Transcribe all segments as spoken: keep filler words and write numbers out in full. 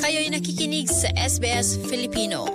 Kayo'y nakikinig sa S B S Filipino.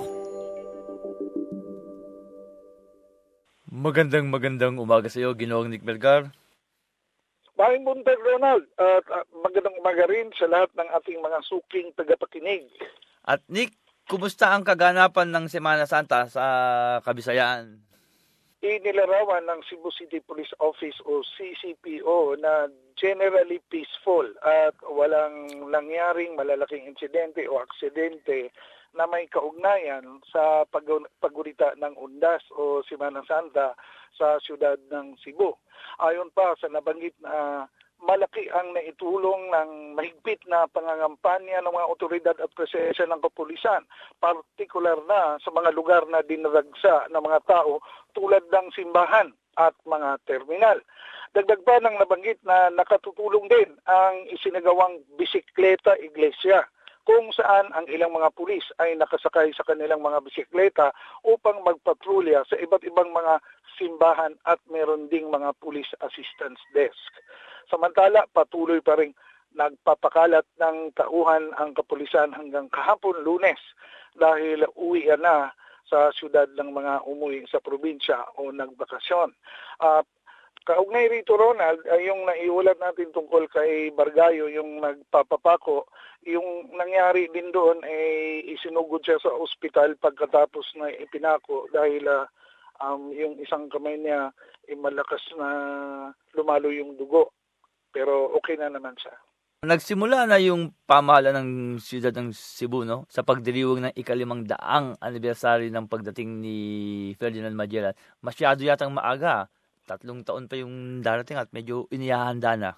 Magandang magandang umaga sa iyo, Ginoong Nick Melgar. Maraming buntag, Ronald. At uh, magandang umaga rin sa lahat ng ating mga suking tagapakinig. At Nick, kumusta ang kaganapan ng Semana Santa sa Kabisayaan? Inilarawan ng Cebu City Police Office o C C P O na generally peaceful at walang nangyaring malalaking insidente o aksidente na may kaugnayan sa pag- pagurita ng Undas o Semana Santa sa siyudad ng Cebu. Ayon pa sa nabanggit na malaki ang naitulong ng mahigpit na pangangampanya ng mga otoridad at presensya ng kapulisan, partikular na sa mga lugar na dinaragsa ng mga tao tulad ng simbahan at mga terminal. Dagdag pa ng nabanggit na nakatutulong din ang isinagawang bisikleta iglesia, kung saan ang ilang mga pulis ay nakasakay sa kanilang mga bisikleta upang magpatrolya sa iba't ibang mga simbahan at meron ding mga police assistance desk. Samantala, patuloy pa rin nagpapakalat ng tauhan ang kapulisan hanggang kahapon Lunes dahil uwi na sa siyudad ng mga umuwi sa probinsya o nagbakasyon. Uh, Kaugnay rito, Ronald, ay yung naiulat natin tungkol kay Bargayo, yung nagpapapako, yung nangyari din doon ay isinugod siya sa ospital pagkatapos na ipinako dahil uh, um, yung isang kamay niya ay malakas na lumalo yung dugo. Pero okay na naman siya. Nagsimula na yung pamahalaan ng siyudad ng Cebu, no? Sa pagdiriwang ng ikalimang daang anibersary ng pagdating ni Ferdinand Magellan. Masyado yatang maaga. Tatlong taon pa yung darating at medyo inihahanda na.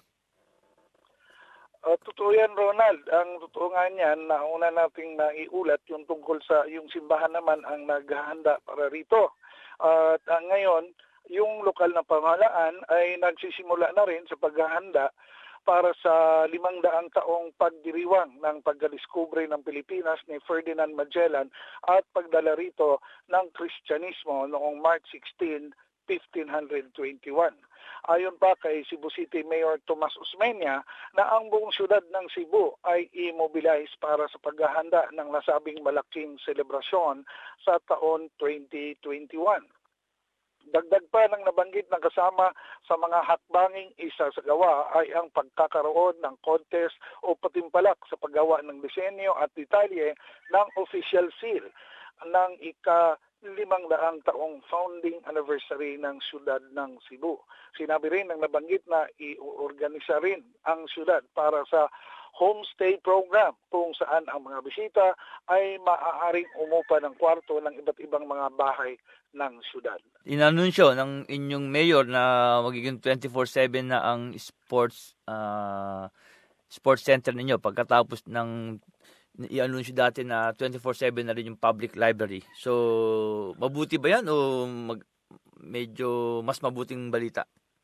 Uh, totoo yan, Ronald. Ang totoo nga niyan, nauna nating naiulat yung tungkol sa yung simbahan naman ang naghahanda para rito. Uh, at uh, ngayon, yung lokal na pamahalaan ay nagsisimula na rin sa paghahanda para sa limang daang taong pagdiriwang ng pagdiskubre ng Pilipinas ni Ferdinand Magellan at pagdala rito ng Kristyanismo noong March sixteenth, fifteen twenty-one. Ayon pa kay Cebu City Mayor Tomas Osmeña na ang buong siyudad ng Cebu ay immobilize para sa paghahanda ng nasabing malaking selebrasyon sa taon twenty twenty-one. Dagdag pa ng nabanggit na kasama sa mga hakbanging isa sa gawa ay ang pagkakaroon ng contest o patimpalak sa paggawa ng disenyo at detalye ng official seal ng ika limang daang taong founding anniversary ng siyudad ng Cebu. Sinabi rin ng nabanggit na i-organisa rin ang siyudad para sa homestay program kung saan ang mga bisita ay maaaring umupa ng kwarto ng iba't ibang mga bahay ng siyudad. Inanunsyo ng inyong mayor na magiging twenty-four seven na ang sports uh, sports center ninyo pagkatapos ng i-anunsyo dati na twenty-four seven na rin yung public library. So, mabuti ba yan o mag, medyo mas mabuting balita?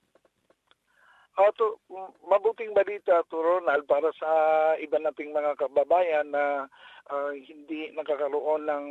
Uh, to, mabuting balita to, Ronald, para sa iba nating mga kababayan na uh, hindi nakakaroon ng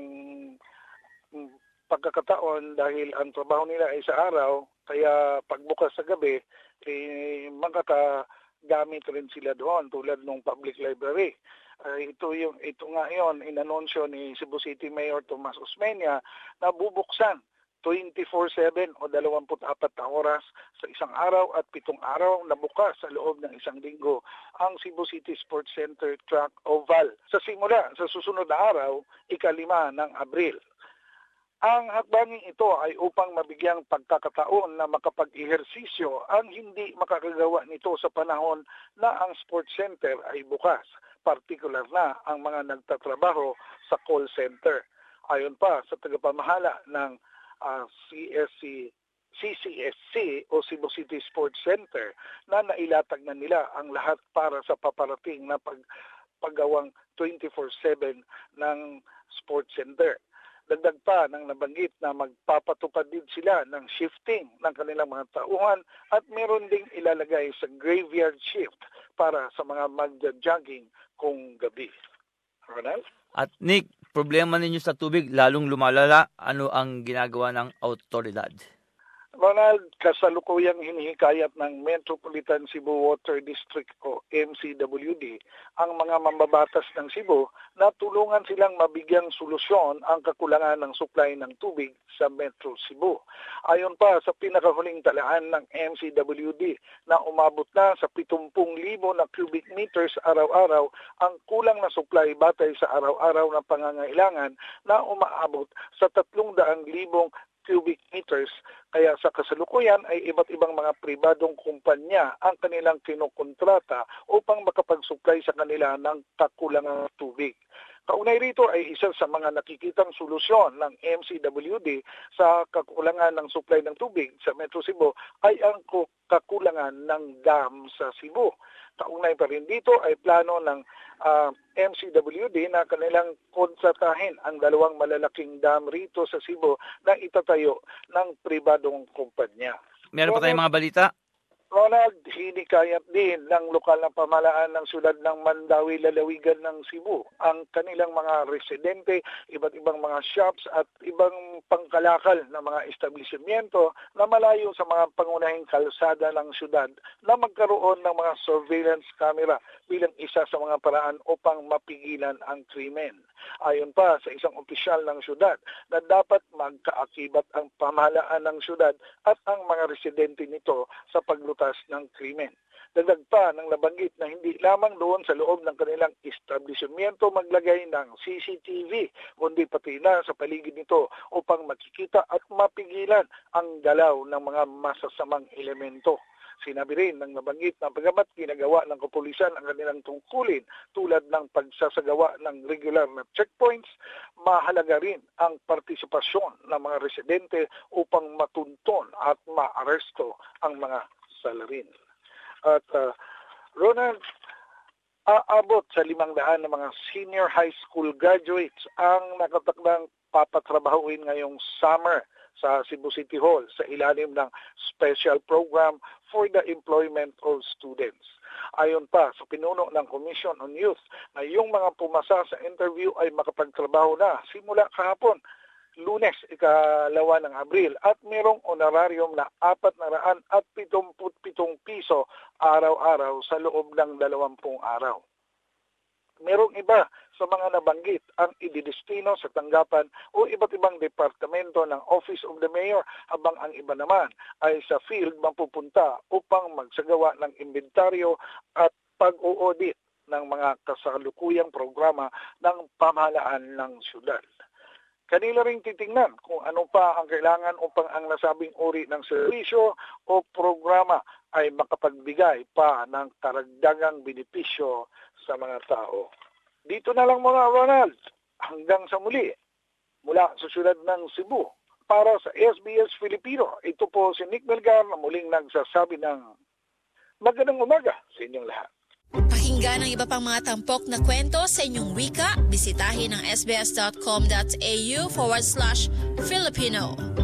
pagkakataon dahil ang trabaho nila ay sa araw, kaya pagbukas sa gabi, eh, makakagamit rin sila doon tulad ng public library. Uh, ito yung ito nga yon inanunsyo ni Cebu City Mayor Tomas Osmeña na bubuksan twenty-four seven o twenty-four na oras sa isang araw at pitong araw na bukas sa loob ng isang linggo ang Cebu City Sports Center Track Oval sa simula sa susunod na araw, ikalima ng Abril. Ang hakbanging ito ay upang mabigyang pagkakataon na makapag-ehersisyo ang hindi makakagawa nito sa panahon na ang sports center ay bukas, partikular na ang mga nagtatrabaho sa call center. Ayon pa sa tagapamahala ng uh, C S C, C C S C o Cebu City Sports Center na nailatag na nila ang lahat para sa paparating na pag, paggawang twenty-four seven ng sports center. Dagdag pa ng nabanggit na magpapatupad din sila ng shifting ng kanilang mga tauhan at meron ding ilalagay sa graveyard shift para sa mga magja-jogging kung gabi. Ronald? At Nick, problema ninyo sa tubig lalong lumalala. Ano ang ginagawa ng autoridad? Ronald, kasalukuyang hinihikayat ng Metropolitan Cebu Water District o M C W D ang mga mambabatas ng Cebu na tulungan silang mabigyang solusyon ang kakulangan ng supply ng tubig sa Metro Cebu. Ayon pa sa pinakahuling talaan ng M C W D na umabot na sa pitongpung libo na cubic meters araw-araw ang kulang na supply batay sa araw-araw na pangangailangan na umaabot sa tatlong daang libong cubic meters, kaya sa kasalukuyan ay iba't ibang mga pribadong kumpanya ang kanilang kinukontrata upang makapag-supply sa kanila ng kakulangang tubig. Kaunay rito ay isa sa mga nakikitang solusyon ng M C W D sa kakulangan ng supply ng tubig sa Metro Cebu ay ang kakulangan ng dam sa Cebu. Kaunay pa rin dito ay plano ng uh, M C W D na kanilang kontratahin ang dalawang malalaking dam rito sa Cebu na itatayo ng pribadong kumpanya. Meron pa tayong mga balita? Ronald, hinikayat din ng lokal na pamahalaan ng siyudad ng Mandawi, Lalawigan ng Cebu ang kanilang mga residente, iba't ibang mga shops at ibang pangkalakal na mga establishmento na malayo sa mga pangunahing kalsada ng siyudad na magkaroon ng mga surveillance camera bilang isa sa mga paraan upang mapigilan ang krimen. Ayon pa sa isang opisyal ng siyudad na dapat magkaakibat ang pamahalaan ng siyudad at ang mga residente nito sa paglutas ng krimen. Dagdag pa ng nabanggit na hindi lamang doon sa loob ng kanilang establishmento maglagay ng C C T V, kundi pati na sa paligid nito upang makikita at mapigilan ang galaw ng mga masasamang elemento. Sinabi rin ng nabanggit na bagamat ginagawa ng kapulisan ang kanilang tungkulin tulad ng pagsasagawa ng regular na checkpoints, mahalaga rin ang partisipasyon ng mga residente upang matunton at maaresto ang mga salarin. At uh, Ronald, aabot sa limang daan ng mga senior high school graduates ang nakatakdang papatrabahuin ngayong summer sa Cebu City Hall sa ilalim ng Special Program for the Employment of Students. Ayon pa sa pinuno ng Commission on Youth na yung mga pumasa sa interview ay makapagtrabaho na simula kahapon, Lunes, ikalawa ng Abril, at merong honorarium na apat na raan at pitongput pitong piso araw-araw sa loob ng dalawampung araw. Merong iba sa mga nabanggit ang ididestino sa tanggapan o iba't ibang departamento ng Office of the Mayor, habang ang iba naman ay sa field mapupunta upang magsagawa ng inventaryo at pag-audit ng mga kasalukuyang programa ng pamahalaan ng syudad. Kanila ring titingnan kung ano pa ang kailangan upang ang nasabing uri ng serbisyo o programa ay makapagbigay pa ng karagdagang benepisyo sa mga tao. Dito na lang muna, Ronald. Hanggang sa muli, mula sa siyudad ng Cebu, para sa S B S Filipino, ito po si Nick Melgar na muling nagsasabi ng magandang umaga sa inyong lahat. Pakinggan ang iba pang mga tampok na kwento sa inyong wika, bisitahin ang sbs.com.au forward slash Filipino.